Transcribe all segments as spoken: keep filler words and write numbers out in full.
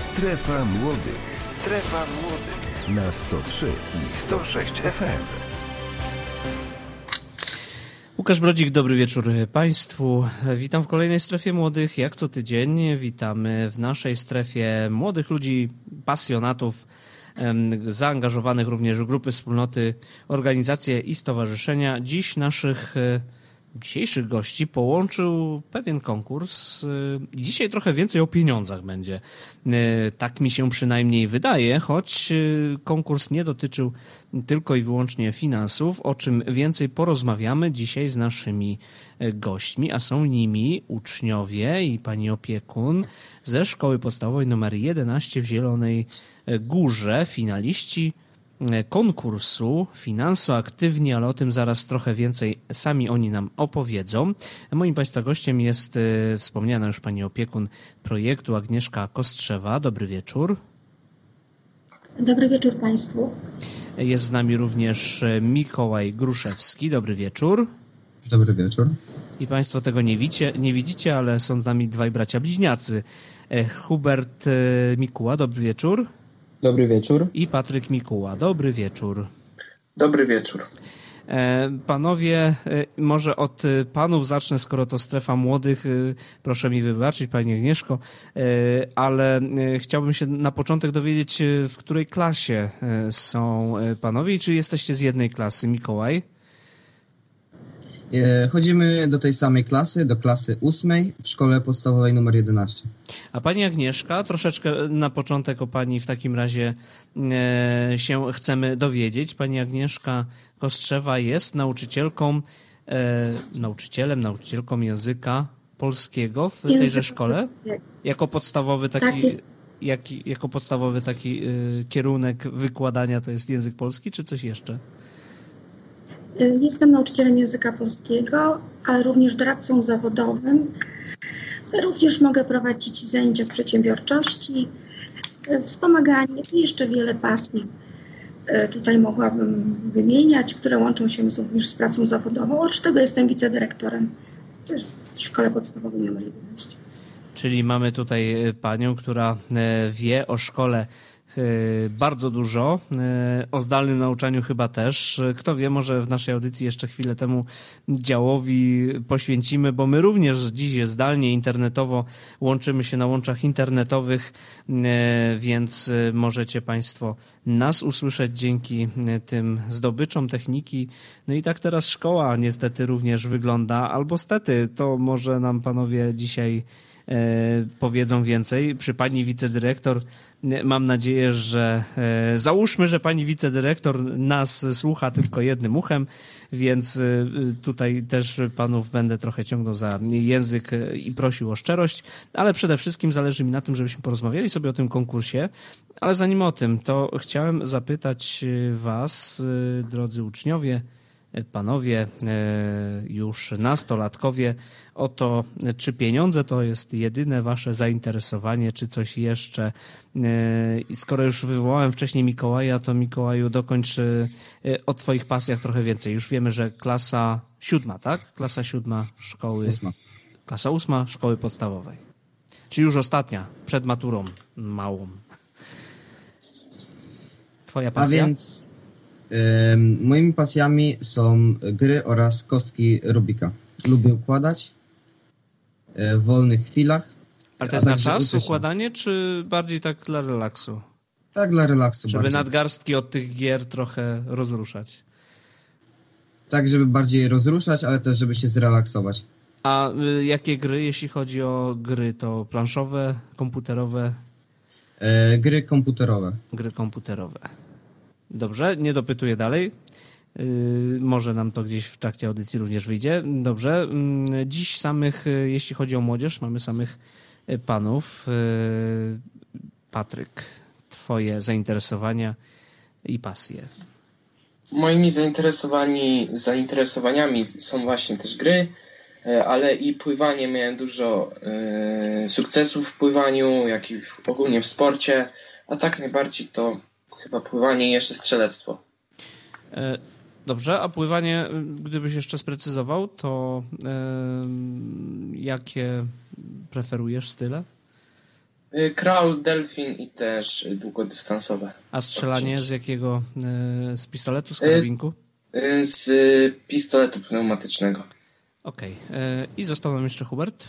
Strefa Młodych. Strefa Młodych. Na sto trzy i sto sześć F M. Łukasz Brodzik, dobry wieczór Państwu. Witam w kolejnej Strefie Młodych. Jak co tydzień witamy w naszej strefie młodych ludzi, pasjonatów, zaangażowanych również w grupy, wspólnoty, organizacje i stowarzyszenia. Dziś naszych dzisiejszych gości połączył pewien konkurs i dzisiaj trochę więcej o pieniądzach będzie. Tak mi się przynajmniej wydaje, choć konkurs nie dotyczył tylko i wyłącznie finansów, o czym więcej porozmawiamy dzisiaj z naszymi gośćmi, a są nimi uczniowie i pani opiekun ze Szkoły Podstawowej nr jedenaście w Zielonej Górze, finaliści konkursu Finansoaktywni, ale o tym zaraz trochę więcej sami oni nam opowiedzą. Moim Państwa gościem jest wspomniana już pani opiekun projektu Agnieszka Kostrzewa. Dobry wieczór. Dobry wieczór Państwu. Jest z nami również Mikołaj Gruszewski. Dobry wieczór. Dobry wieczór. I Państwo tego nie widzicie, nie widzicie, ale są z nami dwaj bracia bliźniacy. Hubert Mikuła. Dobry wieczór. Dobry wieczór. I Patryk Mikuła. Dobry wieczór. Dobry wieczór. Panowie, może od panów zacznę, skoro to strefa młodych. Proszę mi wybaczyć, pani Agnieszko, ale chciałbym się na początek dowiedzieć, w której klasie są panowie i czy jesteście z jednej klasy. Mikołaj? Chodzimy do tej samej klasy, do klasy ósmej w Szkole Podstawowej nr jedenaście. A pani Agnieszka, troszeczkę na początek o pani w takim razie e, się chcemy dowiedzieć. Pani Agnieszka Kostrzewa jest nauczycielką, e, nauczycielem, nauczycielką języka polskiego w Język tejże szkole? Jako podstawowy taki, tak jest. jak, jako podstawowy taki e, kierunek wykładania to jest język polski, czy coś jeszcze? Jestem nauczycielem języka polskiego, ale również doradcą zawodowym. Również mogę prowadzić zajęcia z przedsiębiorczości, wspomaganie i jeszcze wiele pasji. Tutaj mogłabym wymieniać, które łączą się również z pracą zawodową. Oprócz tego jestem wicedyrektorem w Szkole Podstawowej nr jedenaście. Czyli mamy tutaj panią, która wie o szkole bardzo dużo, o zdalnym nauczaniu chyba też. Kto wie, może w naszej audycji jeszcze chwilę temu działowi poświęcimy, bo my również dziś zdalnie, internetowo łączymy się na łączach internetowych, więc możecie Państwo nas usłyszeć dzięki tym zdobyczom techniki. No i tak teraz szkoła niestety również wygląda, albo stety, to może nam panowie dzisiaj powiedzą więcej. Przy pani wicedyrektor mam nadzieję, że e, załóżmy, że pani wicedyrektor nas słucha tylko jednym uchem, więc e, tutaj też panów będę trochę ciągnął za język i prosił o szczerość, ale przede wszystkim zależy mi na tym, żebyśmy porozmawiali sobie o tym konkursie, ale zanim o tym, to chciałem zapytać was, e, drodzy uczniowie, panowie, już nastolatkowie, o to, czy pieniądze to jest jedyne wasze zainteresowanie, czy coś jeszcze. I skoro już wywołałem wcześniej Mikołaja, to Mikołaju, dokończ o twoich pasjach trochę więcej. Już wiemy, że klasa siódma, tak? Klasa siódma szkoły. Ósma. Klasa ósma szkoły podstawowej. Czyli już ostatnia, przed maturą małą. Twoja pasja? A więc moimi pasjami są gry oraz kostki Rubika. Lubię układać w wolnych chwilach. Ale to jest na czas układanie, czy bardziej tak dla relaksu? Tak, dla relaksu. Żeby bardziej. nadgarstki od tych gier trochę rozruszać. Tak, żeby bardziej rozruszać, ale też żeby się zrelaksować. A y, jakie gry, jeśli chodzi o gry, to planszowe, komputerowe? E, gry komputerowe. Gry komputerowe. Dobrze, nie dopytuję dalej. Yy, może nam to gdzieś w trakcie audycji również wyjdzie. Dobrze. Yy, dziś samych, yy, jeśli chodzi o młodzież, mamy samych yy, panów. Yy, Patryk, twoje zainteresowania i pasje. Moimi zainteresowani, zainteresowaniami są właśnie też gry, ale i pływanie. Miałem dużo yy, sukcesów w pływaniu, jak i w, ogólnie w sporcie, a tak najbardziej to chyba pływanie i jeszcze strzelectwo. Dobrze, a pływanie, gdybyś jeszcze sprecyzował, to yy, jakie preferujesz style? Kraul, delfin i też długodystansowe. A strzelanie z jakiego? Z pistoletu, z karabinku? Z pistoletu pneumatycznego. Okej. Okay. I został nam jeszcze Hubert.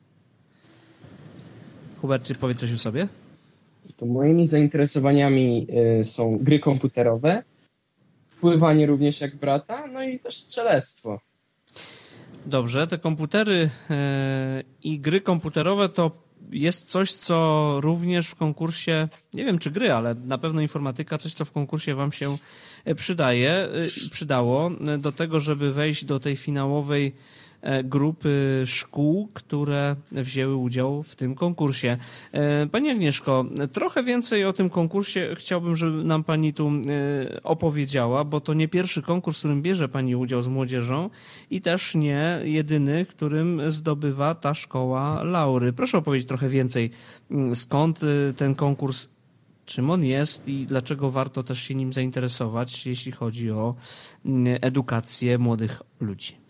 Hubert, powiedz coś o sobie. To moimi zainteresowaniami są gry komputerowe, pływanie również jak brata, no i też strzelectwo. Dobrze, te komputery i gry komputerowe to jest coś, co również w konkursie, nie wiem czy gry, ale na pewno informatyka, coś co w konkursie wam się przydaje, przydało do tego, żeby wejść do tej finałowej grupy szkół, które wzięły udział w tym konkursie. Pani Agnieszko, trochę więcej o tym konkursie chciałbym, żeby nam Pani tu opowiedziała, bo to nie pierwszy konkurs, w którym bierze Pani udział z młodzieżą i też nie jedyny, w którym zdobywa ta szkoła laury. Proszę opowiedzieć trochę więcej, skąd ten konkurs, czym on jest i dlaczego warto też się nim zainteresować, jeśli chodzi o edukację młodych ludzi.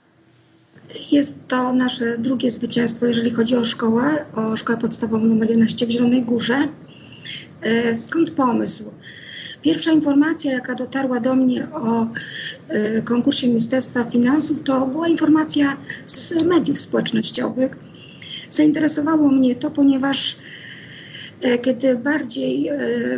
Jest to nasze drugie zwycięstwo, jeżeli chodzi o szkołę, o szkołę podstawową nr jedenaście w Zielonej Górze. Skąd pomysł? Pierwsza informacja, jaka dotarła do mnie o konkursie Ministerstwa Finansów, to była informacja z mediów społecznościowych. Zainteresowało mnie to, ponieważ kiedy bardziej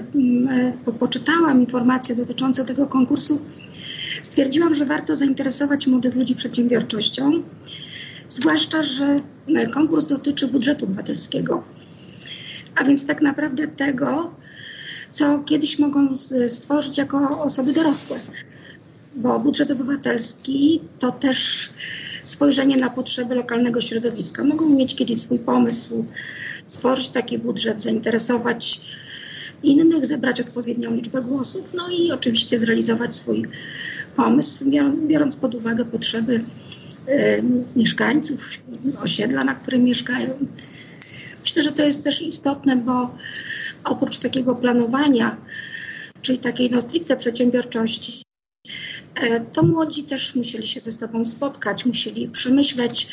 poczytałam informacje dotyczące tego konkursu, stwierdziłam, że warto zainteresować młodych ludzi przedsiębiorczością, zwłaszcza, że konkurs dotyczy budżetu obywatelskiego, a więc tak naprawdę tego, co kiedyś mogą stworzyć jako osoby dorosłe, bo budżet obywatelski to też spojrzenie na potrzeby lokalnego środowiska. Mogą mieć kiedyś swój pomysł, stworzyć taki budżet, zainteresować innych, zebrać odpowiednią liczbę głosów, no i oczywiście zrealizować swój pomysł, biorąc pod uwagę potrzeby y, mieszkańców osiedla, na którym mieszkają. Myślę, że to jest też istotne, bo oprócz takiego planowania, czyli takiej no stricte przedsiębiorczości, y, to młodzi też musieli się ze sobą spotkać, musieli przemyśleć,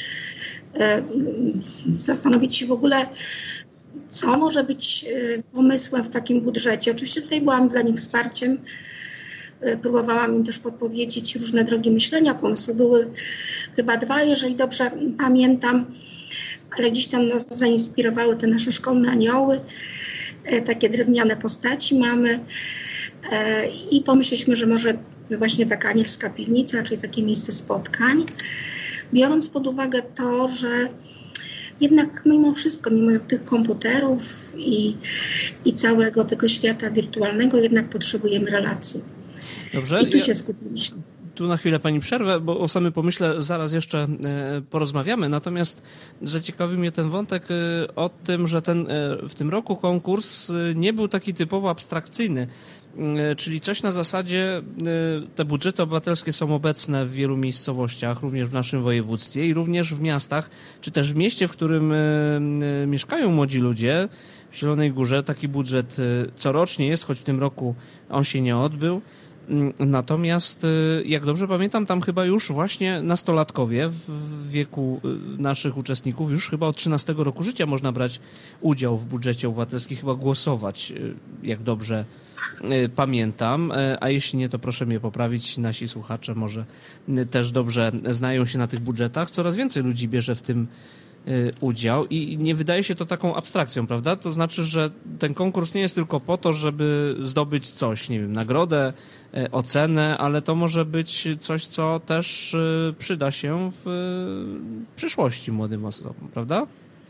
y, zastanowić się w ogóle, co może być pomysłem w takim budżecie. Oczywiście tutaj byłam dla nich wsparciem. Próbowałam im też podpowiedzieć różne drogi myślenia. Pomysły były chyba dwa, jeżeli dobrze pamiętam, ale gdzieś tam nas zainspirowały te nasze szkolne anioły. Takie drewniane postaci mamy i pomyśleliśmy, że może właśnie taka anielska piwnica, czyli takie miejsce spotkań. Biorąc pod uwagę to, że jednak mimo wszystko, mimo tych komputerów i, i całego tego świata wirtualnego, jednak potrzebujemy relacji. Dobrze. I tu ja... się skupiliśmy. Tu na chwilę Pani przerwę, bo o samym pomyśle zaraz jeszcze porozmawiamy, natomiast zaciekawił mnie ten wątek o tym, że ten, w tym roku konkurs nie był taki typowo abstrakcyjny, czyli coś na zasadzie, te budżety obywatelskie są obecne w wielu miejscowościach, również w naszym województwie i również w miastach, czy też w mieście, w którym mieszkają młodzi ludzie, w Zielonej Górze taki budżet corocznie jest, choć w tym roku on się nie odbył. Natomiast, jak dobrze pamiętam, tam chyba już właśnie nastolatkowie w wieku naszych uczestników już chyba od trzynastego roku życia można brać udział w budżecie obywatelskim, chyba głosować, jak dobrze pamiętam, a jeśli nie, to proszę mnie poprawić, nasi słuchacze może też dobrze znają się na tych budżetach. Coraz więcej ludzi bierze w tym udział i nie wydaje się to taką abstrakcją, prawda? To znaczy, że ten konkurs nie jest tylko po to, żeby zdobyć coś, nie wiem, nagrodę, ocenę, ale to może być coś, co też przyda się w przyszłości młodym osobom, prawda?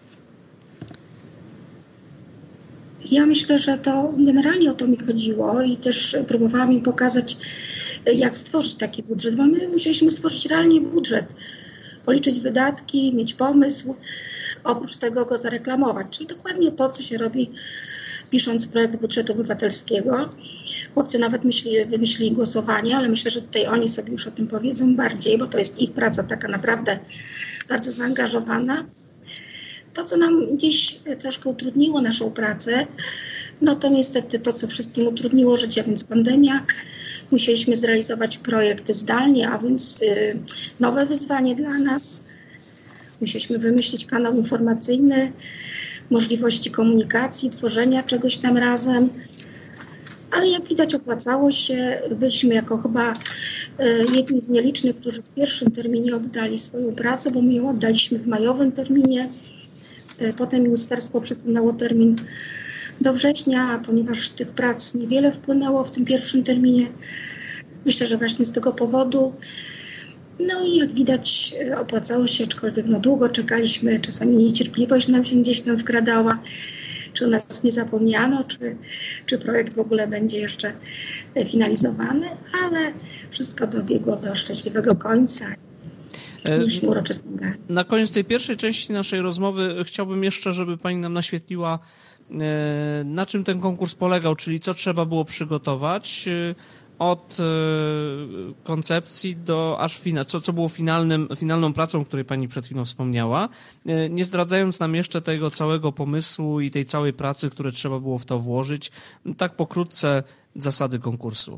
Ja myślę, że to generalnie o to mi chodziło i też próbowałam im pokazać, jak stworzyć taki budżet, bo my musieliśmy stworzyć realnie budżet, policzyć wydatki, mieć pomysł, oprócz tego go zareklamować. Czyli dokładnie to, co się robi pisząc projekt budżetu obywatelskiego. Chłopcy nawet myśli, wymyślili głosowanie, ale myślę, że tutaj oni sobie już o tym powiedzą bardziej, bo to jest ich praca taka naprawdę bardzo zaangażowana. To, co nam gdzieś troszkę utrudniło naszą pracę, no to niestety to, co wszystkim utrudniło życie, a więc pandemia. Musieliśmy zrealizować projekt zdalnie, a więc y, nowe wyzwanie dla nas. Musieliśmy wymyślić kanał informacyjny, możliwości komunikacji, tworzenia czegoś tam razem. Ale jak widać opłacało się. Byliśmy jako chyba jedni z nielicznych, którzy w pierwszym terminie oddali swoją pracę, bo my ją oddaliśmy w majowym terminie. Potem ministerstwo przesunęło termin do września, ponieważ tych prac niewiele wpłynęło w tym pierwszym terminie. Myślę, że właśnie z tego powodu. No i jak widać opłacało się, aczkolwiek no długo czekaliśmy, czasami niecierpliwość nam się gdzieś tam wkradała, czy o nas nie zapomniano, czy, czy projekt w ogóle będzie jeszcze finalizowany, ale wszystko dobiegło do szczęśliwego końca. Mieliśmy uroczystą galę. Na koniec tej pierwszej części naszej rozmowy chciałbym jeszcze, żeby pani nam naświetliła, na czym ten konkurs polegał, czyli co trzeba było przygotować od koncepcji do aż fina, co, co było finalnym, finalną pracą, o której pani przed chwilą wspomniała, nie zdradzając nam jeszcze tego całego pomysłu i tej całej pracy, które trzeba było w to włożyć. Tak pokrótce zasady konkursu.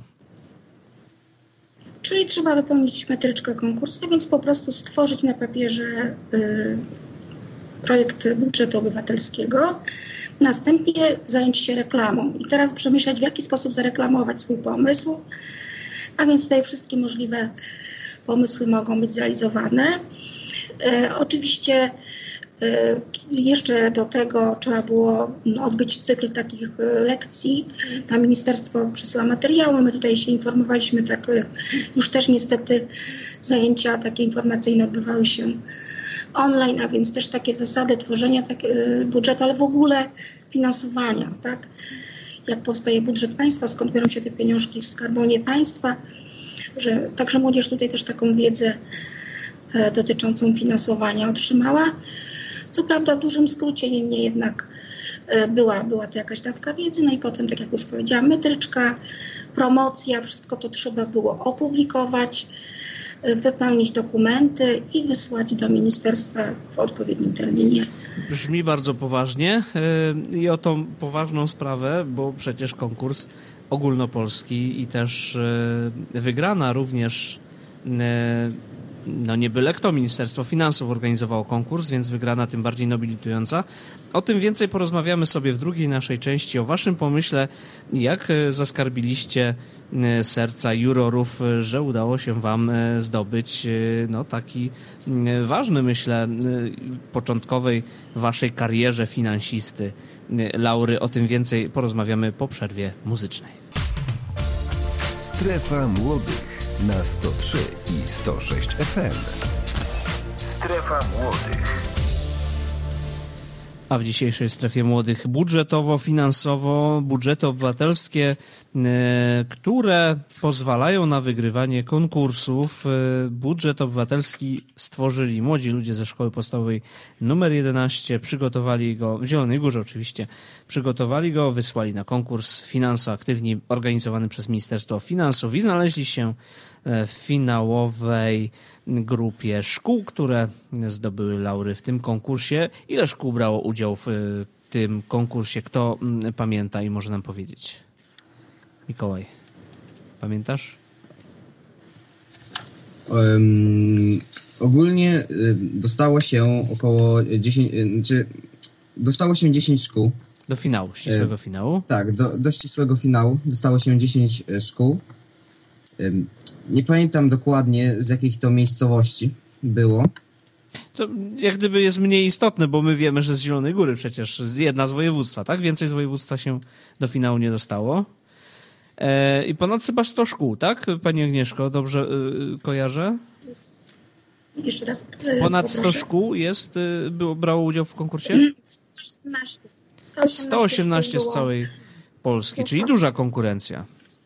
Czyli trzeba wypełnić metryczkę konkursu, więc po prostu stworzyć na papierze y, projekt budżetu obywatelskiego, następnie zająć się reklamą i teraz przemyśleć, w jaki sposób zareklamować swój pomysł, a więc tutaj wszystkie możliwe pomysły mogą być zrealizowane. Y, oczywiście y, jeszcze do tego trzeba było odbyć cykl takich lekcji. Tam ministerstwo przesyła materiały, my tutaj się informowaliśmy, tak już też niestety zajęcia takie informacyjne odbywały się online, a więc też takie zasady tworzenia tak, budżetu, ale w ogóle finansowania, tak? Jak powstaje budżet państwa, skąd biorą się te pieniążki w skarbonie państwa, że także młodzież tutaj też taką wiedzę e, dotyczącą finansowania otrzymała. Co prawda w dużym skrócie, niemniej jednak e, była, była to jakaś dawka wiedzy, no i potem, tak jak już powiedziałam, metryczka, promocja, wszystko to trzeba było opublikować, wypełnić dokumenty i wysłać do ministerstwa w odpowiednim terminie. Brzmi bardzo poważnie i o tą poważną sprawę, bo przecież konkurs ogólnopolski i też wygrana również, no nie byle kto, Ministerstwo Finansów organizowało konkurs, więc wygrana tym bardziej nobilitująca. O tym więcej porozmawiamy sobie w drugiej naszej części, o waszym pomyśle, jak zaskarbiliście serca jurorów, że udało się wam zdobyć no taki ważny, myślę, początkowej waszej karierze finansisty laury. O tym więcej porozmawiamy po przerwie muzycznej. Strefa Młodych na sto trzy i sto sześć F M. Strefa Młodych. A w dzisiejszej Strefie Młodych budżetowo, finansowo, budżety obywatelskie, które pozwalają na wygrywanie konkursów. Budżet obywatelski stworzyli młodzi ludzie ze Szkoły Podstawowej numer jedenaście, przygotowali go, w Zielonej Górze oczywiście, przygotowali go, wysłali na konkurs Finanse Aktywni organizowany przez Ministerstwo Finansów i znaleźli się w finałowej grupie szkół, które zdobyły laury w tym konkursie. Ile szkół brało udział w tym konkursie? Kto pamięta i może nam powiedzieć? Mikołaj, pamiętasz? Um, ogólnie dostało się około dziesięć, czy dostało się dziesięć szkół. Do finału, ścisłego e, finału? Tak, do, do ścisłego finału dostało się dziesięć szkół. Um, nie pamiętam dokładnie, z jakich to miejscowości było. To jak gdyby jest mniej istotne, bo my wiemy, że z Zielonej Góry przecież, z jedna z województwa, tak? Więcej z województwa się do finału nie dostało. E, I ponad chyba sto szkół, tak? Pani Agnieszko, dobrze y, kojarzę? Jeszcze raz. Ponad sto szkół jest, y, było, brało udział w konkursie? sto osiemnaście. sto osiemnaście z całej Polski, czyli duża konkurencja.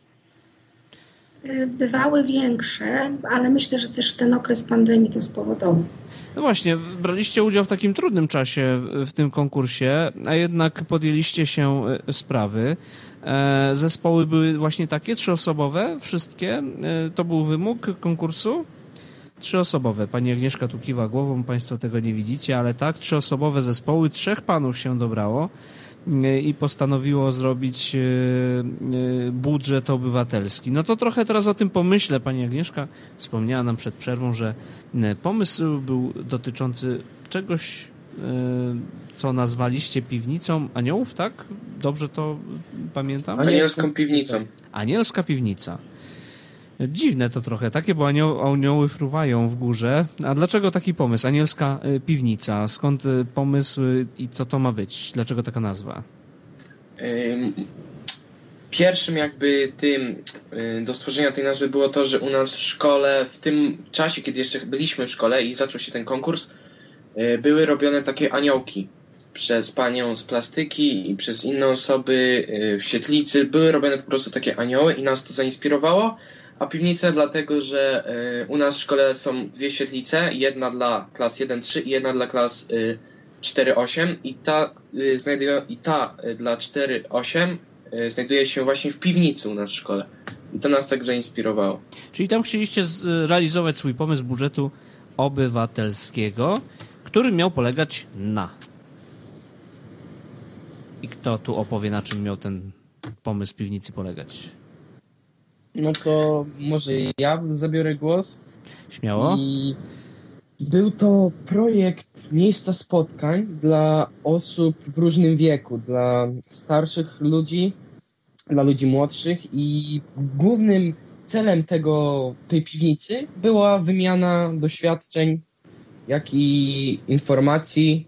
Bywały większe, ale myślę, że też ten okres pandemii to spowodował. No właśnie, braliście udział w takim trudnym czasie w tym konkursie, a jednak podjęliście się sprawy. Zespoły były właśnie takie, trzyosobowe, wszystkie. To był wymóg konkursu. Trzyosobowe. Pani Agnieszka tu kiwa głową, państwo tego nie widzicie, ale tak, trzyosobowe zespoły, trzech panów się dobrało i postanowiło zrobić budżet obywatelski. No to trochę teraz o tym pomyślę. Pani Agnieszka wspomniała nam przed przerwą, że pomysł był dotyczący czegoś co nazwaliście piwnicą aniołów, tak? Dobrze to pamiętam? Anielską piwnicą. Anielska piwnica. Dziwne to trochę takie, bo anioł, anioły fruwają w górze. A dlaczego taki pomysł? Anielska piwnica. Skąd pomysł i co to ma być? Dlaczego taka nazwa? Pierwszym jakby tym do stworzenia tej nazwy było to, że u nas w szkole, w tym czasie, kiedy jeszcze byliśmy w szkole i zaczął się ten konkurs, były robione takie aniołki przez panią z plastyki i przez inne osoby w świetlicy. Były robione po prostu takie anioły i nas to zainspirowało. A piwnica dlatego, że u nas w szkole są dwie świetlice, jedna dla klas jeden trzy i jedna dla klas cztery osiem i ta, znajduje, i ta dla cztery osiem znajduje się właśnie w piwnicy u nas w szkole. I to nas tak zainspirowało. Czyli tam chcieliście zrealizować swój pomysł budżetu obywatelskiego, który miał polegać na... I kto tu opowie, na czym miał ten pomysł piwnicy polegać? No to może ja zabiorę głos. Śmiało. I był to projekt miejsca spotkań dla osób w różnym wieku, dla starszych ludzi, dla ludzi młodszych i głównym celem tego, tej piwnicy była wymiana doświadczeń, jak i informacji,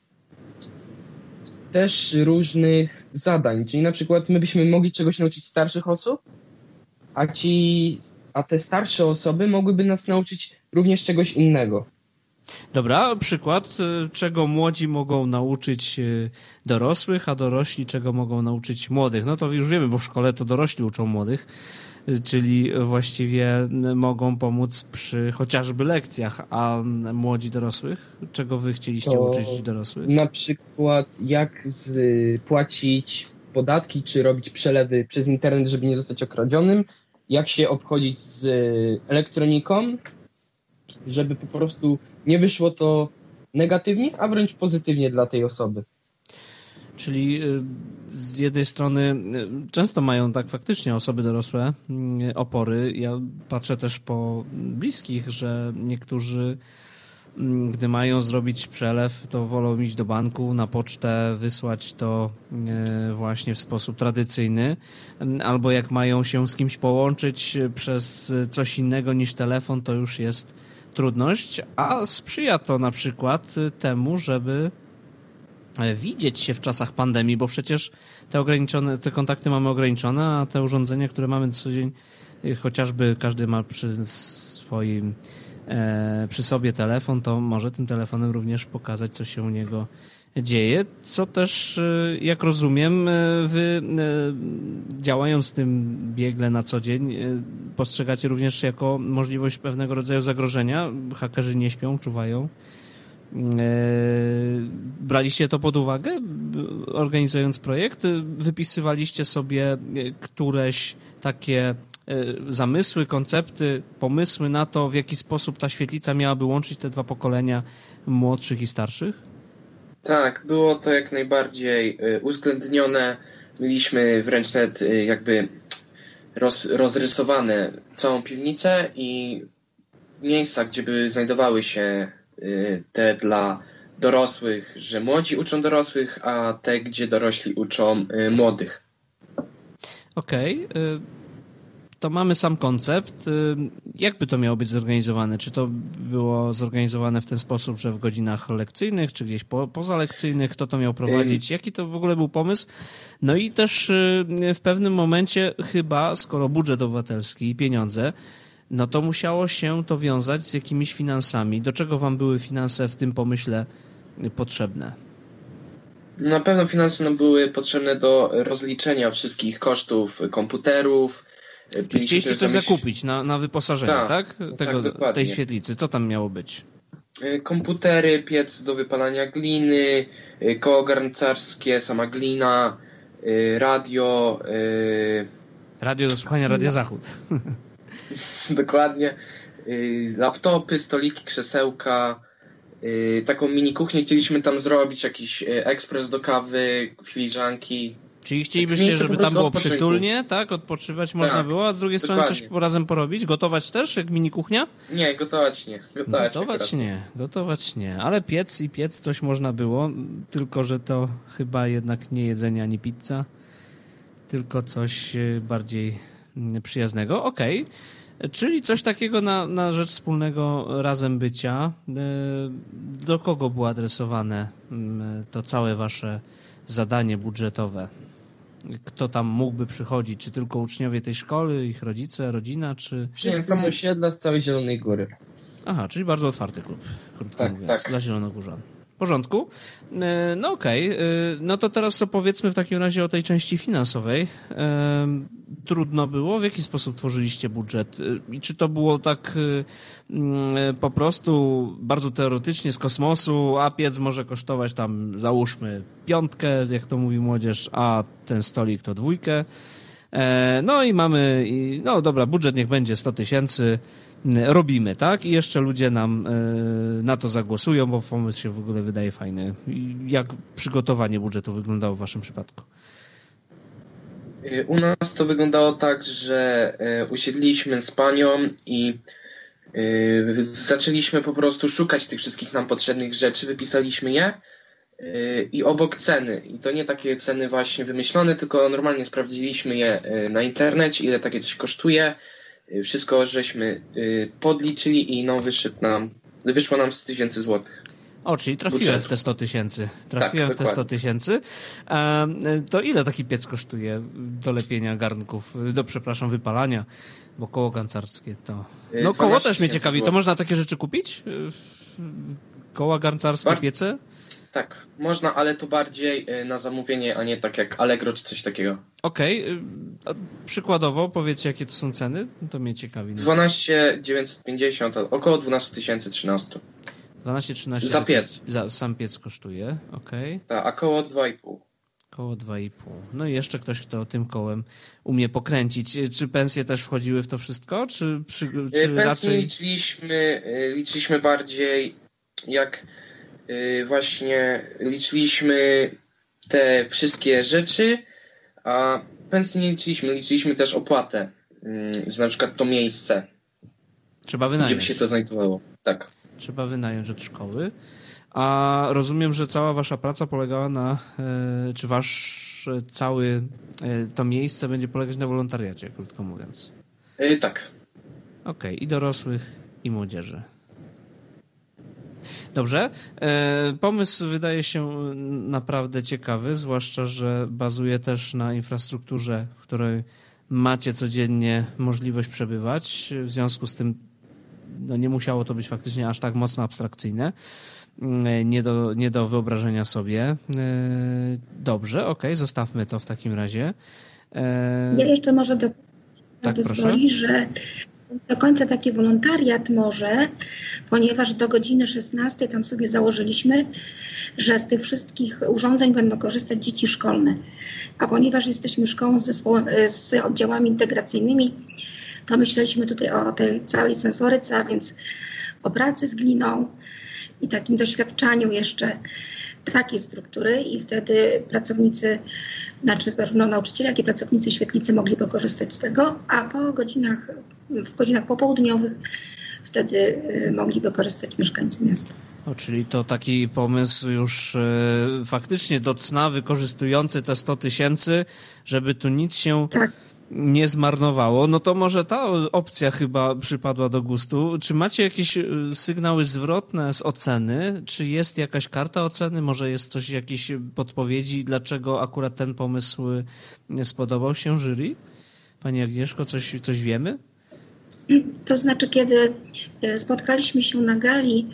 też różnych zadań. Czyli na przykład my byśmy mogli czegoś nauczyć starszych osób, a ci, a te starsze osoby mogłyby nas nauczyć również czegoś innego. Dobra, przykład, czego młodzi mogą nauczyć dorosłych, a dorośli czego mogą nauczyć młodych. No to już wiemy, bo w szkole to dorośli uczą młodych, czyli właściwie mogą pomóc przy chociażby lekcjach, a młodzi dorosłych? Czego wy chcieliście to uczyć dorosłych? Na przykład jak z, płacić podatki, czy robić przelewy przez internet, żeby nie zostać okradzionym, jak się obchodzić z elektroniką, żeby po prostu nie wyszło to negatywnie, a wręcz pozytywnie dla tej osoby. Czyli z jednej strony często mają tak faktycznie osoby dorosłe opory. Ja patrzę też po bliskich, że niektórzy, gdy mają zrobić przelew, to wolą iść do banku, na pocztę, wysłać to właśnie w sposób tradycyjny, albo jak mają się z kimś połączyć przez coś innego niż telefon, to już jest trudność, a sprzyja to na przykład temu, żeby widzieć się w czasach pandemii, bo przecież te ograniczone, te kontakty mamy ograniczone, a te urządzenia, które mamy co dzień, chociażby każdy ma przy swoim, e, przy sobie telefon, to może tym telefonem również pokazać, co się u niego dzieje, co też, jak rozumiem, wy działając z tym biegle na co dzień, postrzegacie również jako możliwość pewnego rodzaju zagrożenia. Hakerzy nie śpią, czuwają. Braliście to pod uwagę, organizując projekt? Wypisywaliście sobie któreś takie zamysły, koncepty, pomysły na to, w jaki sposób ta świetlica miałaby łączyć te dwa pokolenia młodszych i starszych? Tak, było to jak najbardziej uwzględnione. Mieliśmy wręcz nawet jakby roz, rozrysowane całą piwnicę i miejsca, gdzie by znajdowały się te dla dorosłych, że młodzi uczą dorosłych, a te, gdzie dorośli uczą młodych. Okej. Okay. To mamy sam koncept. Jak by to miało być zorganizowane? Czy to było zorganizowane w ten sposób, że w godzinach lekcyjnych, czy gdzieś po, pozalekcyjnych? Kto to miał prowadzić? Jaki to w ogóle był pomysł? No i też w pewnym momencie chyba, skoro budżet obywatelski i pieniądze, no to musiało się to wiązać z jakimiś finansami. Do czego wam były finanse w tym pomyśle potrzebne? Na pewno finanse nam były potrzebne do rozliczenia wszystkich kosztów komputerów. Czyli chcieliście coś zakupić na, na wyposażenie, tak? tak? Tego, tak, tej świetlicy. Co tam miało być? Komputery, piec do wypalania gliny, koło garncarskie, sama glina, radio. Radio do słuchania Radia Zachód. Dokładnie. Laptopy, stoliki, krzesełka. Taką mini kuchnię chcieliśmy tam zrobić, jakiś ekspres do kawy, filiżanki. Czyli chcielibyście, Miejsce żeby po tam było prostu odpoczynku. przytulnie, tak? Odpoczywać można Tak, było, a z drugiej strony dokładnie. coś razem porobić? Gotować też, jak mini kuchnia? Nie, gotować nie. Gotować, Gotować akurat. nie, gotować nie. Ale piec i piec coś można było, tylko że to chyba jednak nie jedzenie ani pizza, tylko coś e, bardziej mm, przyjaznego. Okej. Czyli coś takiego na, na rzecz wspólnego razem bycia. E, Do kogo było adresowane mm, to całe wasze zadanie budżetowe? Kto tam mógłby przychodzić? Czy tylko uczniowie tej szkoły, ich rodzice, rodzina, czy... Wszyscy z osiedla z całej Zielonej Góry. Aha, czyli bardzo otwarty klub, krótko Tak, mówiąc, tak. dla Zielonogórzan. W porządku. E, No okej, okay. No to teraz opowiedzmy w takim razie o tej części finansowej. E, Trudno było? W jaki sposób tworzyliście budżet? E, I czy to było tak e, po prostu bardzo teoretycznie z kosmosu, a piec może kosztować tam, załóżmy, piątkę, jak to mówi młodzież, a ten stolik to dwójkę. E, No i mamy, i, no dobra, budżet niech będzie sto tysięcy, robimy, tak? I jeszcze ludzie nam y, na to zagłosują, bo pomysł się w ogóle wydaje fajny. I jak przygotowanie budżetu wyglądało w waszym przypadku? U nas to wyglądało tak, że e, usiedliśmy z panią i e, zaczęliśmy po prostu szukać tych wszystkich nam potrzebnych rzeczy, wypisaliśmy je e, i obok ceny. I to nie takie ceny właśnie wymyślone, tylko normalnie sprawdziliśmy je e, na internecie, ile takie coś kosztuje. E, wszystko żeśmy e, podliczyli i no wyszedł nam, wyszło nam sto tysięcy złotych. O, czyli trafiłem budżetu. w te sto tysięcy. Trafiłem Tak, w te sto tysięcy. A to ile taki piec kosztuje do lepienia garnków, do, przepraszam, wypalania, bo koło garncarskie to... No koło też mnie ciekawi. To można takie rzeczy kupić? Koła garncarskie, Bar- piece? Tak, można, ale to bardziej e, na zamówienie, a nie tak jak Allegro czy coś takiego. Okej. Okay. Przykładowo powiedzcie, jakie to są ceny? To mnie ciekawi. dwanaście tysięcy dziewięćset pięćdziesiąt, około dwanaście tysięcy trzynaście. dwanaście trzynaście Za piec. Za, sam piec kosztuje, okej. Okay. Tak, a koło dwa i pół. Koło dwa i pół. No i jeszcze ktoś, kto tym kołem umie pokręcić. Czy pensje też wchodziły w to wszystko? Czy, przy, czy Pensje raczej... liczyliśmy, liczyliśmy bardziej jak właśnie liczyliśmy te wszystkie rzeczy, a pensji nie liczyliśmy. Liczyliśmy też opłatę za na przykład to miejsce, Trzeba wynająć. gdzie by się to znajdowało. Tak. Trzeba wynająć od szkoły. A rozumiem, że cała wasza praca polegała na, e, czy wasz e, cały e, to miejsce będzie polegać na wolontariacie, krótko mówiąc. E, tak. Okej, okay. I dorosłych, i młodzieży. Dobrze. E, pomysł wydaje się naprawdę ciekawy, zwłaszcza, że bazuje też na infrastrukturze, w której macie codziennie możliwość przebywać. W związku z tym no nie musiało to być faktycznie aż tak mocno abstrakcyjne. Nie do, nie do wyobrażenia sobie. Dobrze, okej, okay, zostawmy to w takim razie. Ja jeszcze może do tak, pozwoli, że do końca taki wolontariat może, ponieważ do godziny szesnastej tam sobie założyliśmy, że z tych wszystkich urządzeń będą korzystać dzieci szkolne. A ponieważ jesteśmy szkołą z, zespołem, z oddziałami integracyjnymi, to myśleliśmy tutaj o tej całej sensoryce, a więc o pracy z gliną i takim doświadczaniu jeszcze takiej struktury i wtedy pracownicy, znaczy zarówno nauczyciele, jak i pracownicy świetlicy mogliby korzystać z tego, a po godzinach, w godzinach popołudniowych wtedy mogliby korzystać mieszkańcy miasta. O, czyli to taki pomysł już e, faktycznie do cna wykorzystujący te sto tysięcy, żeby tu nic się tak nie zmarnowało. No to może ta opcja chyba przypadła do gustu. Czy macie jakieś sygnały zwrotne z oceny? Czy jest jakaś karta oceny? Może jest coś, jakieś podpowiedzi, dlaczego akurat ten pomysł spodobał się jury? Pani Agnieszko, coś, coś wiemy? To znaczy, kiedy spotkaliśmy się na gali,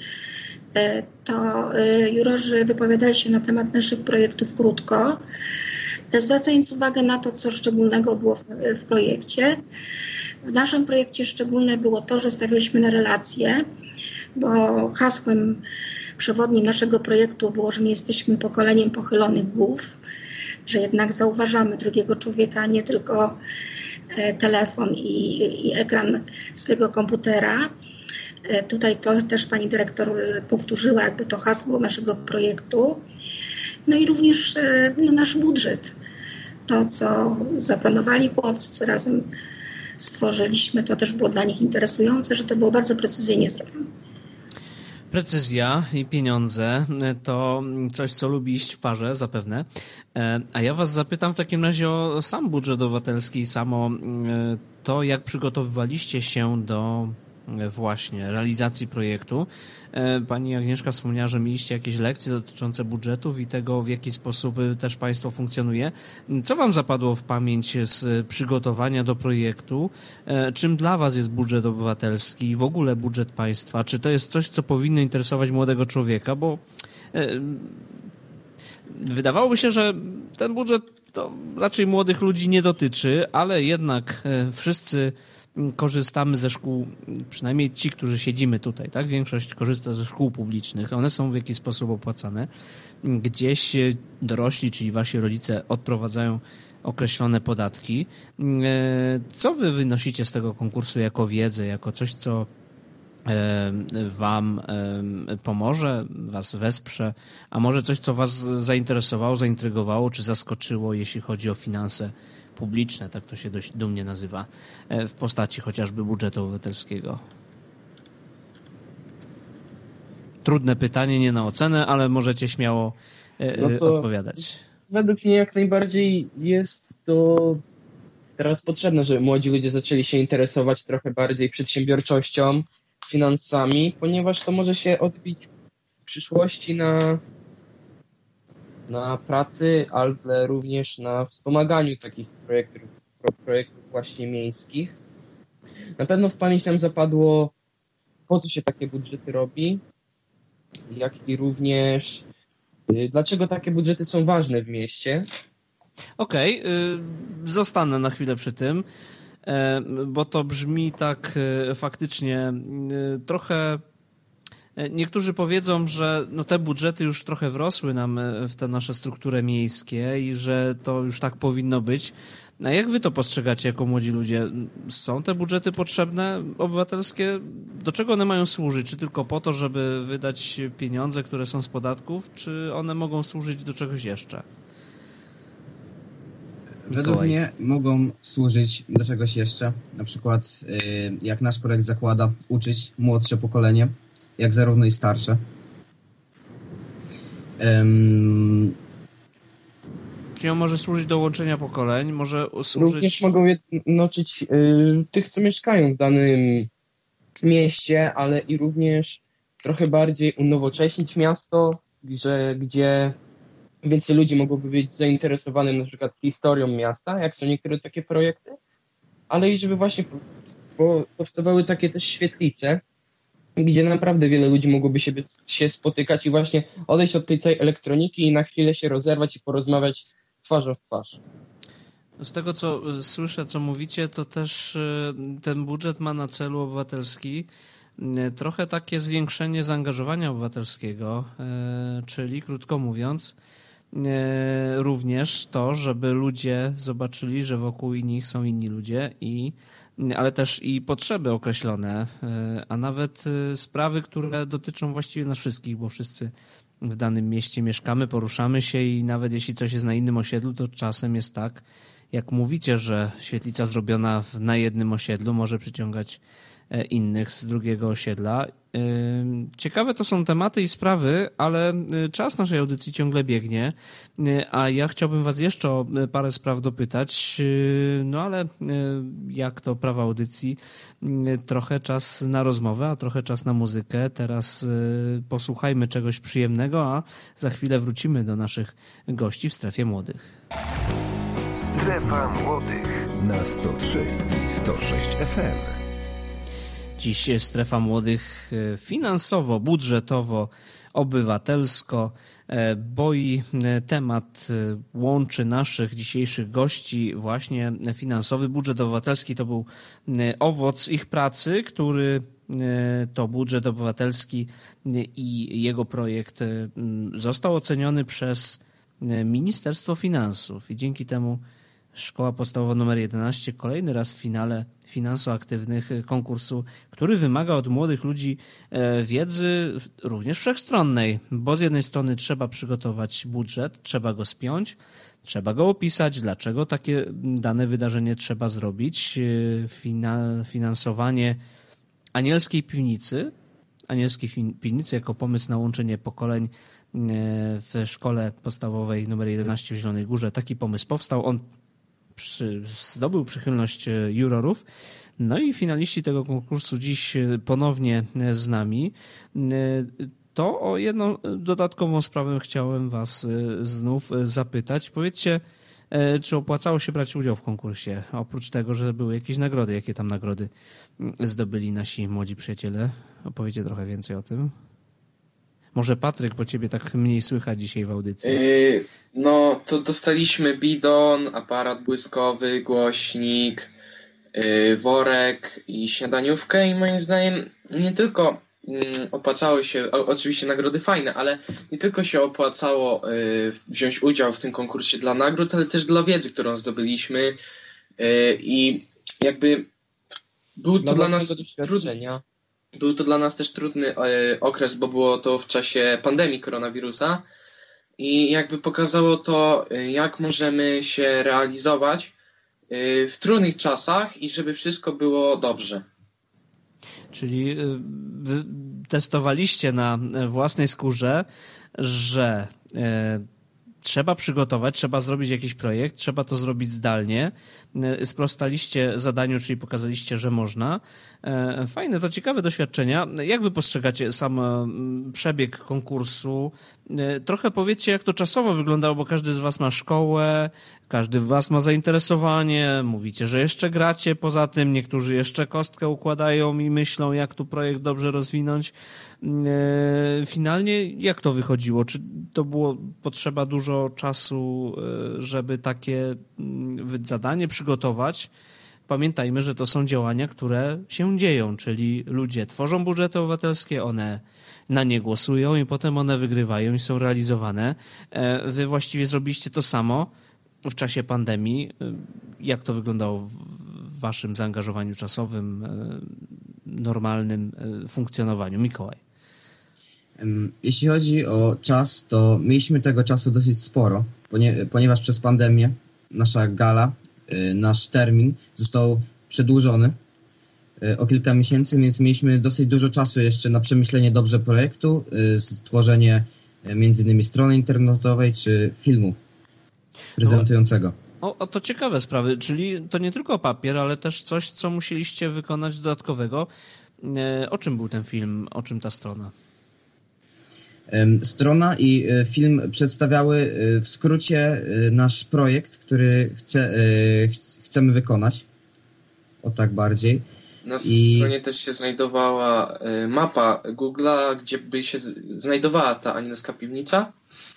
to jurorzy wypowiadali się na temat naszych projektów krótko, zwracając uwagę na to, co szczególnego było w, w projekcie. W naszym projekcie szczególne było to, że stawialiśmy na relacje, bo hasłem przewodnim naszego projektu było, że nie jesteśmy pokoleniem pochylonych głów, że jednak zauważamy drugiego człowieka, nie tylko telefon i, i ekran swojego komputera. Tutaj to też pani dyrektor powtórzyła jakby to hasło naszego projektu. No i również no, nasz budżet. to, co zaplanowali chłopcy, co razem stworzyliśmy, to też było dla nich interesujące, że to było bardzo precyzyjnie zrobione. Precyzja i pieniądze to coś, co lubi iść w parze zapewne. A ja was zapytam w takim razie o sam budżet obywatelski, samo to, jak przygotowywaliście się do właśnie realizacji projektu. Pani Agnieszka wspomniała, że mieliście jakieś lekcje dotyczące budżetów i tego, w jaki sposób też państwo funkcjonuje. Co wam zapadło w pamięć z przygotowania do projektu? Czym dla was jest budżet obywatelski i w ogóle budżet państwa? Czy to jest coś, co powinno interesować młodego człowieka? Bo wydawałoby się, że ten budżet to raczej młodych ludzi nie dotyczy, ale jednak wszyscy korzystamy ze szkół, przynajmniej ci, którzy siedzimy tutaj, tak? Większość korzysta ze szkół publicznych. One są w jakiś sposób opłacane. Gdzieś dorośli, czyli wasi rodzice odprowadzają określone podatki. Co wy wynosicie z tego konkursu jako wiedzę, jako coś, co wam pomoże, was wesprze, a może coś, co was zainteresowało, zaintrygowało, czy zaskoczyło, jeśli chodzi o finanse publiczne, tak to się dość dumnie nazywa, w postaci chociażby budżetu obywatelskiego? Trudne pytanie, nie na ocenę, ale możecie śmiało no to odpowiadać. Według mnie jak najbardziej jest to teraz potrzebne, żeby młodzi ludzie zaczęli się interesować trochę bardziej przedsiębiorczością, finansami, ponieważ to może się odbić w przyszłości na na pracy, ale również na wspomaganiu takich projektów, projektów właśnie miejskich. Na pewno w pamięć nam zapadło, po co się takie budżety robi, jak i również dlaczego takie budżety są ważne w mieście. Okej, okay, zostanę na chwilę przy tym, bo to brzmi tak faktycznie trochę. Niektórzy powiedzą, że no te budżety już trochę wrosły nam w tę naszą strukturę miejskie i że to już tak powinno być. A jak wy to postrzegacie jako młodzi ludzie? Są te budżety potrzebne, obywatelskie? Do czego one mają służyć? Czy tylko po to, żeby wydać pieniądze, które są z podatków? Czy one mogą służyć do czegoś jeszcze? Według Mikołaj. mnie mogą służyć do czegoś jeszcze. Na przykład, jak nasz projekt zakłada, uczyć młodsze pokolenie, jak zarówno i starsze. Um... Czyli on może służyć do łączenia pokoleń, może służyć... Również mogą jednoczyć y, tych, co mieszkają w danym mieście, ale i również trochę bardziej unowocześnić miasto, że, gdzie więcej ludzi mogłoby być zainteresowanym na przykład historią miasta, jak są niektóre takie projekty, ale i żeby właśnie powstawały takie też świetlice, gdzie naprawdę wiele ludzi mogłoby się, się spotykać i właśnie odejść od tej całej elektroniki i na chwilę się rozerwać i porozmawiać twarzą w twarz. Z tego, co słyszę, co mówicie, to też ten budżet ma na celu obywatelski trochę takie zwiększenie zaangażowania obywatelskiego, czyli krótko mówiąc również to, żeby ludzie zobaczyli, że wokół nich są inni ludzie, i ale też i potrzeby określone, a nawet sprawy, które dotyczą właściwie nas wszystkich, bo wszyscy w danym mieście mieszkamy, poruszamy się i nawet jeśli coś jest na innym osiedlu, to czasem jest tak, jak mówicie, że świetlica zrobiona w, na jednym osiedlu może przyciągać innych z drugiego osiedla. Ciekawe to są tematy i sprawy, ale czas naszej audycji ciągle biegnie, a ja chciałbym was jeszcze o parę spraw dopytać, no ale jak to prawa audycji, trochę czas na rozmowę, a trochę czas na muzykę. Teraz posłuchajmy czegoś przyjemnego, a za chwilę wrócimy do naszych gości w Strefie Młodych. Strefa Młodych na sto trzy i sto sześć F M. Dziś Strefa Młodych finansowo, budżetowo, obywatelsko, bo i temat łączy naszych dzisiejszych gości właśnie finansowy. Budżet obywatelski to był owoc ich pracy, który to budżet obywatelski i jego projekt został oceniony przez Ministerstwo Finansów i dzięki temu Szkoła Podstawowa numer jedenaście kolejny raz w finale finansoaktywnych konkursu, który wymaga od młodych ludzi wiedzy również wszechstronnej, bo z jednej strony trzeba przygotować budżet, trzeba go spiąć, trzeba go opisać, dlaczego takie dane wydarzenie trzeba zrobić, finansowanie Anielskiej Piwnicy, Anielskiej Piwnicy jako pomysł na łączenie pokoleń w Szkole Podstawowej numer jedenaście w Zielonej Górze. Taki pomysł powstał, on przy, zdobył przychylność jurorów. No i finaliści tego konkursu dziś ponownie z nami. To o jedną dodatkową sprawę chciałem was znów zapytać. Powiedzcie, czy opłacało się brać udział w konkursie? Oprócz tego, że były jakieś nagrody. Jakie tam nagrody zdobyli nasi młodzi przyjaciele? Opowiedzcie trochę więcej o tym. Może Patryk, bo ciebie tak mniej słychać dzisiaj w audycji. Yy, no, to dostaliśmy bidon, aparat błyskowy, głośnik, yy, worek i śniadaniówkę i moim zdaniem nie tylko yy, opłacało się, o, oczywiście nagrody fajne, ale nie tylko się opłacało yy, wziąć udział w tym konkursie dla nagród, ale też dla wiedzy, którą zdobyliśmy yy, i jakby był to dla, dla nas trudny. Był to dla nas też trudny e, okres, bo było to w czasie pandemii koronawirusa i jakby pokazało to, e, jak możemy się realizować e, w trudnych czasach i żeby wszystko było dobrze. Czyli wy testowaliście na własnej skórze, że e, trzeba przygotować, trzeba zrobić jakiś projekt, trzeba to zrobić zdalnie. Sprostaliście zadaniu, czyli pokazaliście, że można. Fajne, to ciekawe doświadczenia. Jak wy postrzegacie sam przebieg konkursu? Trochę powiedzcie, jak to czasowo wyglądało, bo każdy z was ma szkołę, każdy z was ma zainteresowanie, mówicie, że jeszcze gracie, poza tym niektórzy jeszcze kostkę układają i myślą, jak tu projekt dobrze rozwinąć. Finalnie jak to wychodziło? Czy to było potrzeba dużo czasu, żeby takie zadanie przygotować? Pamiętajmy, że to są działania, które się dzieją, czyli ludzie tworzą budżety obywatelskie, one na nie głosują i potem one wygrywają i są realizowane. Wy właściwie zrobiliście to samo w czasie pandemii. Jak to wyglądało w waszym zaangażowaniu czasowym, normalnym funkcjonowaniu? Mikołaj. Jeśli chodzi o czas, to mieliśmy tego czasu dosyć sporo, ponieważ przez pandemię nasza gala, nasz termin został przedłużony o kilka miesięcy, więc mieliśmy dosyć dużo czasu jeszcze na przemyślenie dobrze projektu, stworzenie między innymi strony internetowej czy filmu prezentującego. O, o, to ciekawe sprawy, czyli to nie tylko papier, ale też coś, co musieliście wykonać dodatkowego. O czym był ten film, o czym ta strona? Strona i film przedstawiały w skrócie nasz projekt, który chce, chcemy wykonać. O tak bardziej. Na I... stronie też się znajdowała mapa Google'a, gdzie by się znajdowała ta Anielska Piwnica.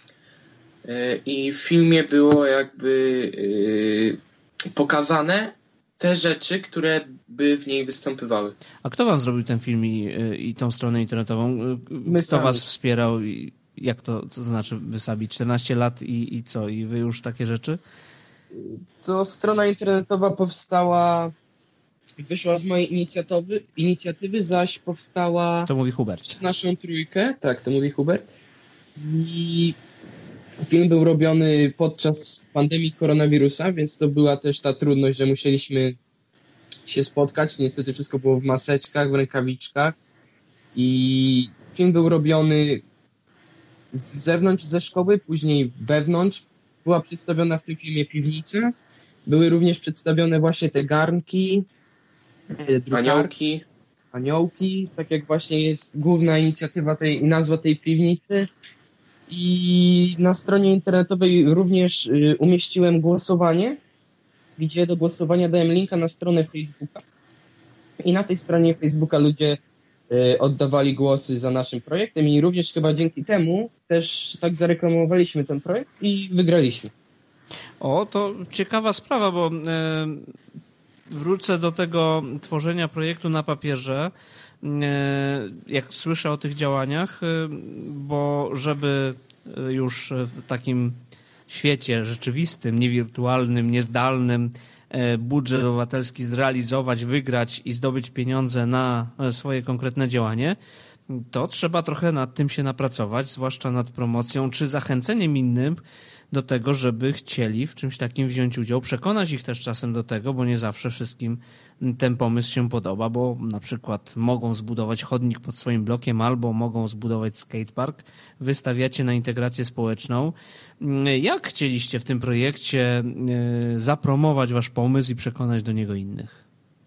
I w filmie było jakby pokazane te rzeczy, które by w niej występowały. A kto wam zrobił ten film i, i tą stronę internetową? My kto sami. was wspierał? I jak to, to znaczy wysabić czternaście lat i, i co? I wy już takie rzeczy? To strona internetowa powstała, wyszła z mojej inicjatywy, inicjatywy, zaś powstała To mówi Hubert. przez naszą trójkę. Tak, to mówi Hubert. I film był robiony podczas pandemii koronawirusa, więc to była też ta trudność, że musieliśmy się spotkać. Niestety wszystko było w maseczkach, w rękawiczkach. I film był robiony z zewnątrz ze szkoły, później wewnątrz. Była przedstawiona w tym filmie piwnica. Były również przedstawione właśnie te garnki, drukarki, Aniołki. aniołki, tak jak właśnie jest główna inicjatywa tej i nazwa tej piwnicy. I na stronie internetowej również y, umieściłem głosowanie, gdzie do głosowania dałem linka na stronę Facebooka. I na tej stronie Facebooka ludzie y, oddawali głosy za naszym projektem i również chyba dzięki temu też tak zareklamowaliśmy ten projekt i wygraliśmy. O, to ciekawa sprawa, bo e, wrócę do tego tworzenia projektu na papierze. Jak słyszę o tych działaniach, bo żeby już w takim świecie rzeczywistym, niewirtualnym, niezdalnym budżet obywatelski zrealizować, wygrać i zdobyć pieniądze na swoje konkretne działanie, to trzeba trochę nad tym się napracować, zwłaszcza nad promocją czy zachęceniem innym do tego, żeby chcieli w czymś takim wziąć udział, przekonać ich też czasem do tego, bo nie zawsze wszystkim ten pomysł się podoba, bo na przykład mogą zbudować chodnik pod swoim blokiem albo mogą zbudować skatepark, wystawiacie na integrację społeczną. Jak chcieliście w tym projekcie zapromować wasz pomysł i przekonać do niego innych?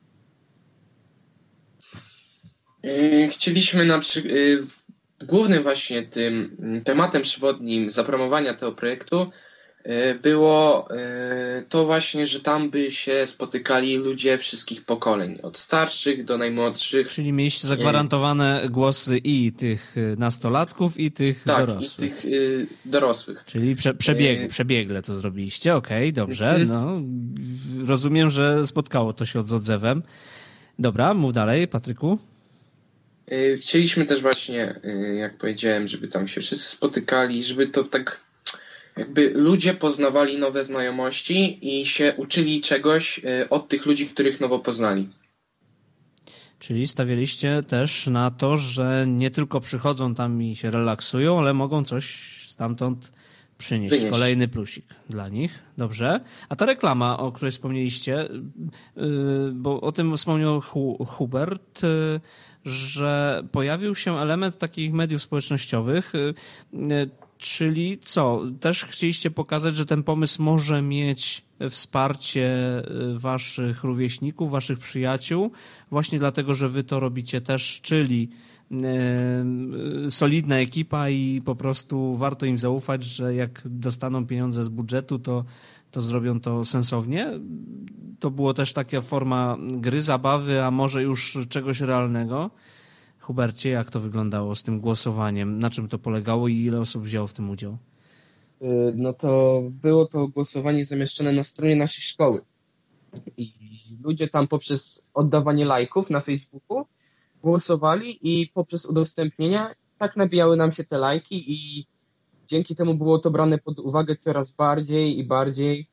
Chcieliśmy na przykład, głównym właśnie tym tematem przewodnim zapromowania tego projektu było to właśnie, że tam by się spotykali ludzie wszystkich pokoleń, od starszych do najmłodszych. Czyli mieliście zagwarantowane głosy i tych nastolatków, i tych tak, dorosłych. Tak, i tych y, dorosłych. Czyli prze, przebieg, przebiegle to zrobiliście, okej, okay, dobrze. No, rozumiem, że spotkało to się z odzewem. Dobra, mów dalej, Patryku. Chcieliśmy też właśnie, jak powiedziałem, żeby tam się wszyscy spotykali, żeby to tak jakby ludzie poznawali nowe znajomości i się uczyli czegoś od tych ludzi, których nowo poznali. Czyli stawialiście też na to, że nie tylko przychodzą tam i się relaksują, ale mogą coś stamtąd przynieść. Wynieść. Kolejny plusik dla nich. Dobrze. A ta reklama, o której wspomnieliście, bo o tym wspomniał Hubert, że pojawił się element takich mediów społecznościowych, czyli co? Też chcieliście pokazać, że ten pomysł może mieć wsparcie waszych rówieśników, waszych przyjaciół, właśnie dlatego, że wy to robicie też, czyli solidna ekipa i po prostu warto im zaufać, że jak dostaną pieniądze z budżetu, to, to zrobią to sensownie. To było też taka forma gry, zabawy, a może już czegoś realnego. Hubercie, jak to wyglądało z tym głosowaniem? Na czym to polegało i ile osób wzięło w tym udział? No to było to głosowanie zamieszczone na stronie naszej szkoły. I ludzie tam poprzez oddawanie lajków na Facebooku głosowali i poprzez udostępnienia tak nabijały nam się te lajki i dzięki temu było to brane pod uwagę coraz bardziej i bardziej.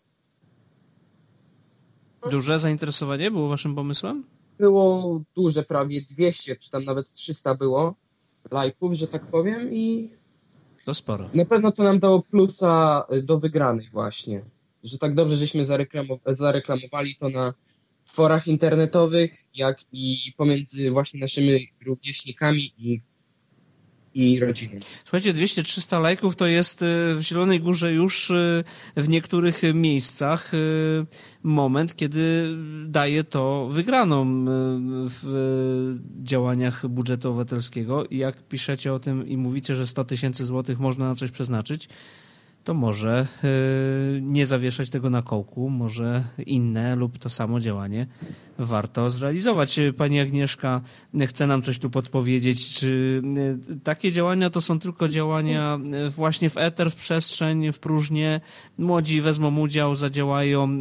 Duże zainteresowanie było waszym pomysłem? Było duże, prawie dwieście, czy tam nawet trzysta było lajków, że tak powiem, i to sporo. Na pewno to nam dało plusa do wygranych właśnie, że tak dobrze żeśmy zareklamow- zareklamowali to na forach internetowych, jak i pomiędzy właśnie naszymi rówieśnikami i, i rodziną. Słuchajcie, dwieście trzysta lajków to jest w Zielonej Górze już w niektórych miejscach moment, kiedy daje to wygraną w działaniach budżetu obywatelskiego i jak piszecie o tym i mówicie, że sto tysięcy złotych można na coś przeznaczyć, to może nie zawieszać tego na kołku, może inne lub to samo działanie warto zrealizować. Pani Agnieszka chce nam coś tu podpowiedzieć, czy takie działania to są tylko działania właśnie w eter, w przestrzeń, w próżnię, młodzi wezmą udział, zadziałają,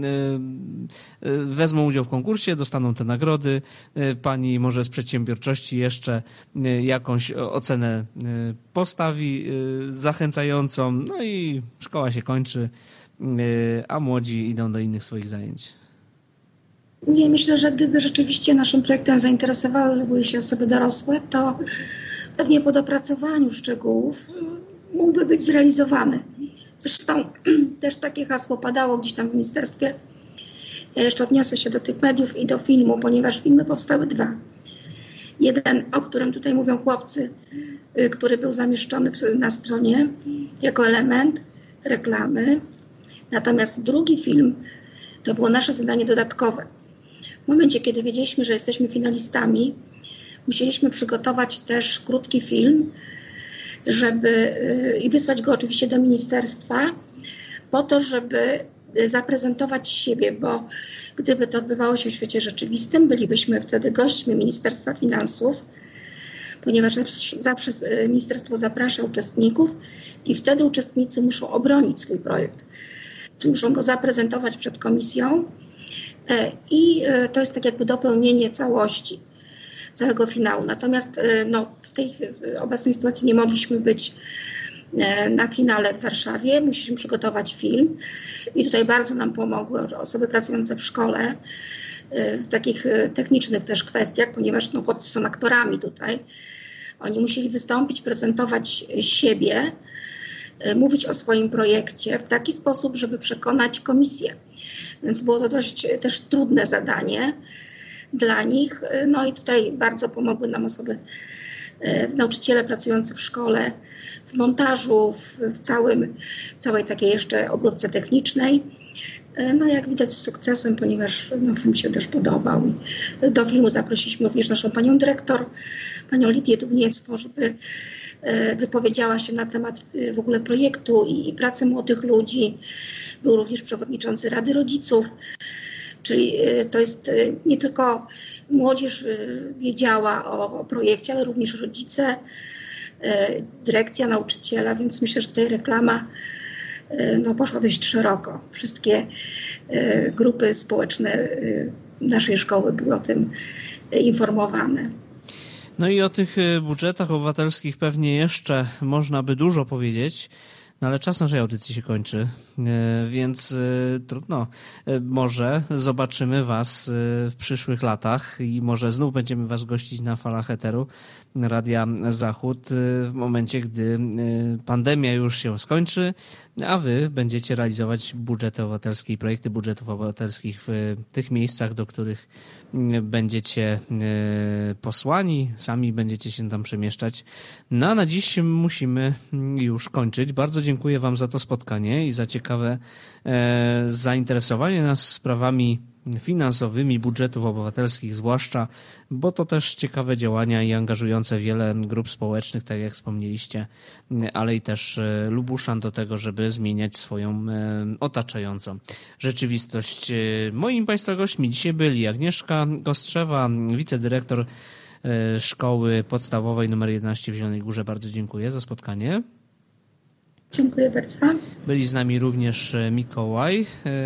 wezmą udział w konkursie, dostaną te nagrody, pani może z przedsiębiorczości jeszcze jakąś ocenę postawi zachęcającą, no i szkoła się kończy, a młodzi idą do innych swoich zajęć. Nie, myślę, że gdyby rzeczywiście naszym projektem zainteresowały się osoby dorosłe, to pewnie po dopracowaniu szczegółów mógłby być zrealizowany. Zresztą też takie hasło padało gdzieś tam w ministerstwie. Ja jeszcze odniosę się do tych mediów i do filmu, ponieważ filmy powstały dwa. Jeden, o którym tutaj mówią chłopcy, który był zamieszczony na stronie jako element reklamy. Natomiast drugi film to było nasze zadanie dodatkowe. W momencie, kiedy wiedzieliśmy, że jesteśmy finalistami, musieliśmy przygotować też krótki film, żeby i wysłać go oczywiście do ministerstwa, po to, żeby zaprezentować siebie, bo gdyby to odbywało się w świecie rzeczywistym, bylibyśmy wtedy gośćmi Ministerstwa Finansów, ponieważ zawsze ministerstwo zaprasza uczestników i wtedy uczestnicy muszą obronić swój projekt. Czy muszą go zaprezentować przed komisją i to jest tak jakby dopełnienie całości, całego finału. Natomiast no, w tej w obecnej sytuacji nie mogliśmy być na finale w Warszawie. Musieliśmy przygotować film i tutaj bardzo nam pomogły osoby pracujące w szkole w takich technicznych też kwestiach, ponieważ no, chłopcy są aktorami tutaj. Oni musieli wystąpić, prezentować siebie, mówić o swoim projekcie w taki sposób, żeby przekonać komisję. Więc było to dość też trudne zadanie dla nich. No i tutaj bardzo pomogły nam osoby, nauczyciele pracujący w szkole, w montażu, w, w całym, całej takiej jeszcze obróbce technicznej. No jak widać z sukcesem, ponieważ no, film się też podobał. Do filmu zaprosiliśmy również naszą panią dyrektor, panią Lidię Dubniewską, żeby wypowiedziała się na temat w ogóle projektu i, i pracy młodych ludzi. Był również przewodniczący Rady Rodziców, czyli to jest nie tylko młodzież wiedziała o, o projekcie, ale również rodzice, dyrekcja, nauczyciela, więc myślę, że tutaj reklama no, poszła dość szeroko. Wszystkie grupy społeczne naszej szkoły były o tym informowane. No i o tych budżetach obywatelskich pewnie jeszcze można by dużo powiedzieć, no ale czas naszej audycji się kończy, więc trudno. Może zobaczymy Was w przyszłych latach i może znów będziemy Was gościć na falach eteru Radia Zachód w momencie, gdy pandemia już się skończy, a Wy będziecie realizować budżety obywatelskie i projekty budżetów obywatelskich w tych miejscach, do których będziecie posłani, sami będziecie się tam przemieszczać. No a na dziś musimy już kończyć. Bardzo dziękuję Wam za to spotkanie i za ciekawe e, zainteresowanie nas sprawami finansowymi budżetów obywatelskich zwłaszcza, bo to też ciekawe działania i angażujące wiele grup społecznych, tak jak wspomnieliście, ale i też Lubuszan do tego, żeby zmieniać swoją otaczającą rzeczywistość. Moimi Państwa gośćmi dzisiaj byli Agnieszka Kostrzewa, wicedyrektor Szkoły Podstawowej nr jedenaście w Zielonej Górze. Bardzo dziękuję za spotkanie. Dziękuję bardzo. Byli z nami również Mikołaj,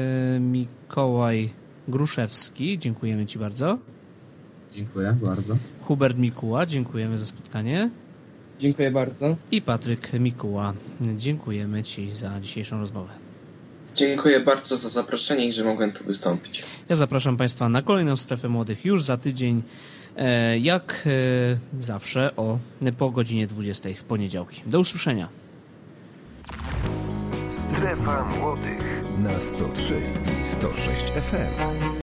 Mikołaj Gruszewski. Dziękujemy Ci bardzo. Dziękuję bardzo. Hubert Mikuła. Dziękujemy za spotkanie. Dziękuję bardzo. I Patryk Mikuła. Dziękujemy Ci za dzisiejszą rozmowę. Dziękuję bardzo za zaproszenie i że mogłem tu wystąpić. Ja zapraszam Państwa na kolejną Strefę Młodych już za tydzień, jak zawsze o po godzinie dwudziestej w poniedziałki. Do usłyszenia. Strefa Młodych na sto trzy i sto sześć F M.